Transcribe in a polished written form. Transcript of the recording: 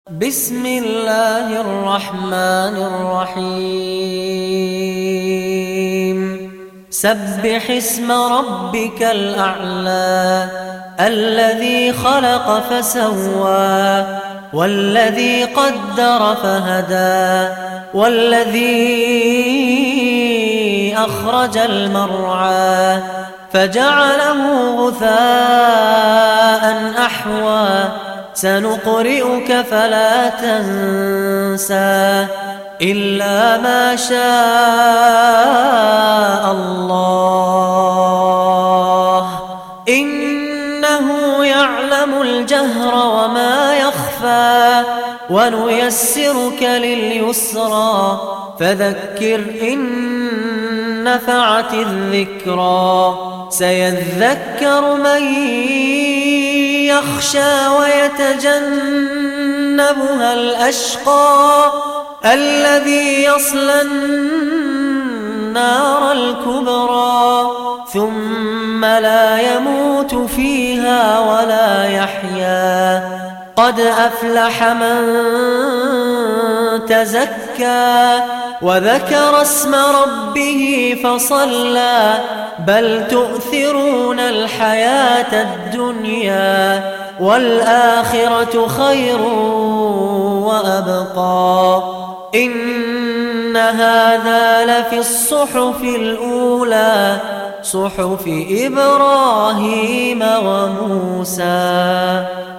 بسم الله الرحمن الرحيم سبح اسم ربك الأعلى الذي خلق فسوى والذي قدر فهدى والذي أخرج المرعى فجعله غثاء أحوى سنقرئك فلا تنسى إلا ما شاء الله إنه يعلم الجهر وما يخفى ونيسرك لليسرى فذكر إن نفعت الذكرى سيذكر من يخشى ويتجنبها الأشقى الذي يصلى النار الكبرى ثم لا يموت فيها ولا يحيا قد أفلح من تزكى وذكر اسم ربه فصلى بل تؤثرون الحياة الدنيا والآخرة خير وأبقى إن هذا لفي الصحف الأولى صحف إبراهيم وموسى.